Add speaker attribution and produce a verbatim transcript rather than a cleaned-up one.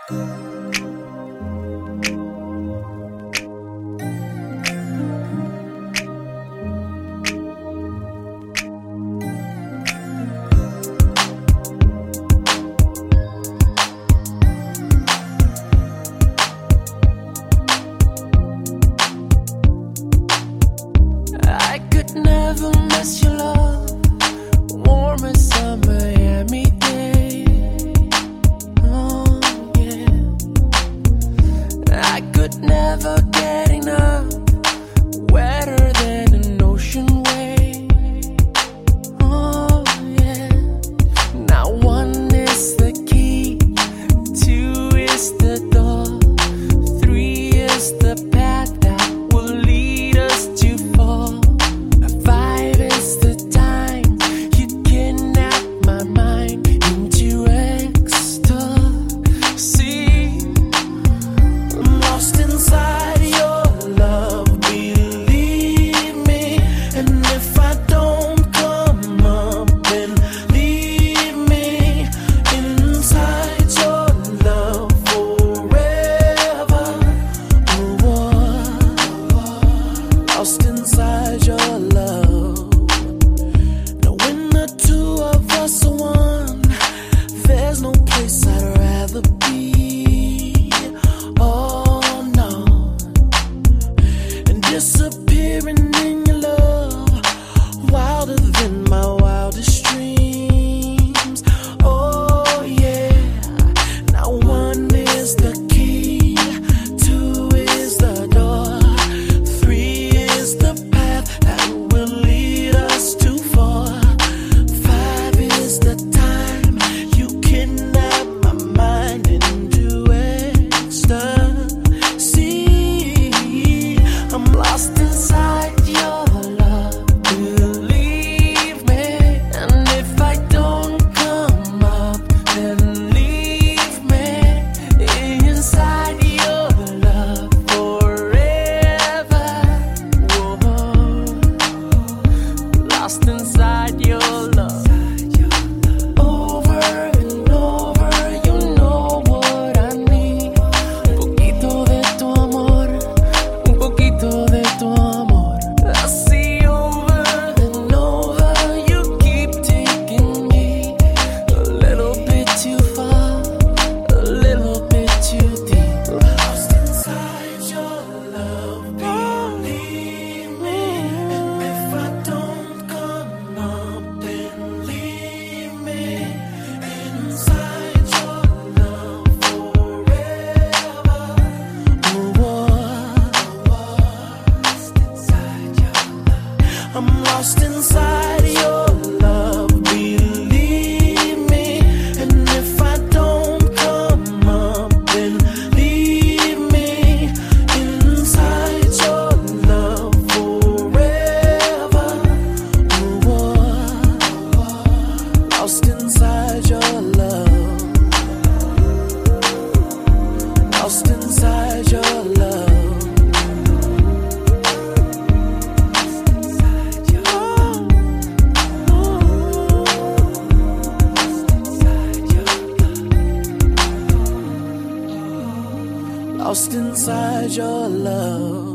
Speaker 1: I could never miss your love, warm as a Miami day. Oh yeah, I could never get enough, wetter than an ocean wave. Oh yeah, now one is the key, two is the door, three is the path that will lead us to fall. Five is the time you kidnap my mind into ecstasy. I'm lost inside your love, believe me. And if I don't come up, then leave me inside your love forever. Oh, oh, lost inside your love. Now when the two of us are one, there's no place I'd rather be. Oh no, and disappearing in your love, wilder than my wildest dreams. Oh yeah, now one is the key, two is the door, three is the path that will lead us to four. Five is the time you kidnap my mind into ecstasy. I'm lost inside your love, believe me. And if I don't come up, then leave me inside your love forever. Whoa, lost inside your love. Over and over, you know what I need. Un poquito de tu amor, un poquito de tu amor. I see over and over, you keep taking me a little bit too far, a little bit too deep. Lost inside your love, believe me. And if I don't come up, then leave me inside your love forever. Oh, I'm lost inside your love, believe me. And if I don't come up, then leave me inside your love forever. Oh, lost inside your love, lost inside your love. Lost inside your love.